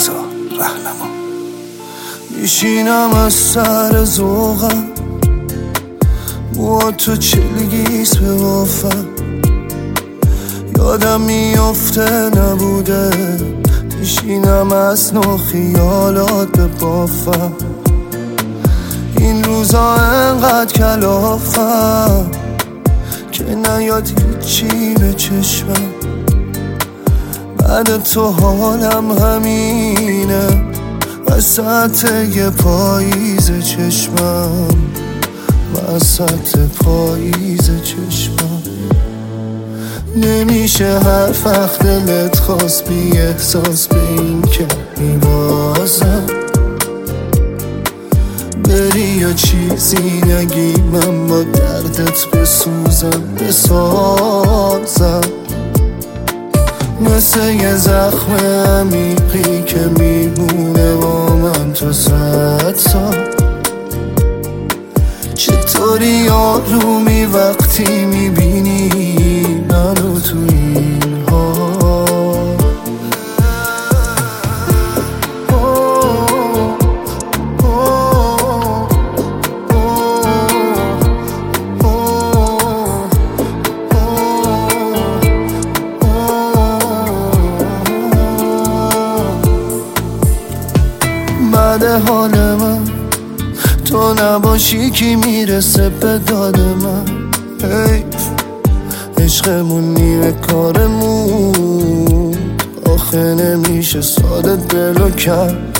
رضا رهنما. میشینم از سر ذوقم، با تو چلگیست به وافم. یادم میفته نبوده، میشینم از نو خیالات به بافم. این روزا انقدر کلافم که نیاد هیچی به چشمم. بعد تو حالم همینه، وسط یه پاییز چشمم، وسط پاییز چشمم. نمیشه هر وقت دلت خواست بی احساس به این که میبازم. بری یا چیزی نگی من با دردت بسوزم بسازم. مثل یه زخم عمیقی که میمونه با من تا 100 سال. چطوری آرومی وقتی میبینی منو تو این حال. بعد حال من تو نباشی کی میرسه به داد من. حیف عشقمون نیمه کارمون، آخه نمیشه ساده دلو کرد.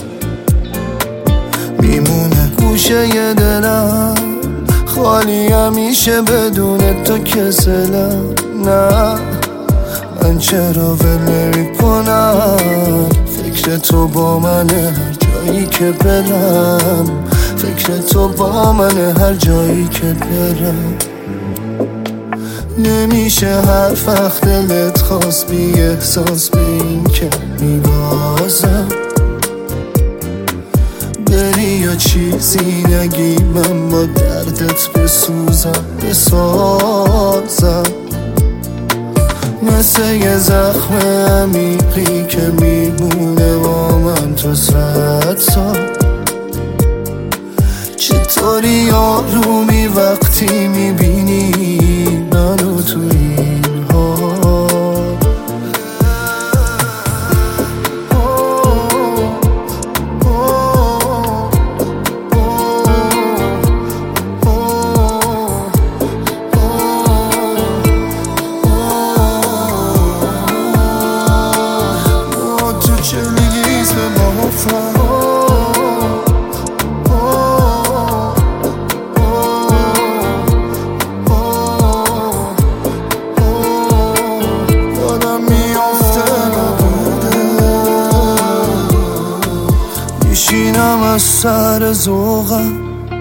میمونه گوشه ی دلم خالی همیشه بدون تو کسلم. نه من چرا ول نمی‌کنم، فکر تو با منه هر جایی که برم. فکر تو با منه هر جایی که برم. نمیشه هر وقت دلت خواست بی احساس به این که میبازم. بری یا چیزی نگی من با دردت بسوزم بسازم. مثل یه زخم عمیقی که میمونه با من تا 100 سال. چطوری آرومی وقتی میبینی منو تو این حال. تو چلگیست به بافم. میشینم از سر ذوقم،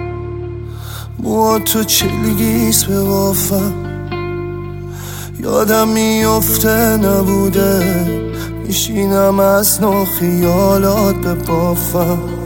با تو چلگیست به وافم. یادم میفته نبوده، میشینم از نو خیالات به بافم.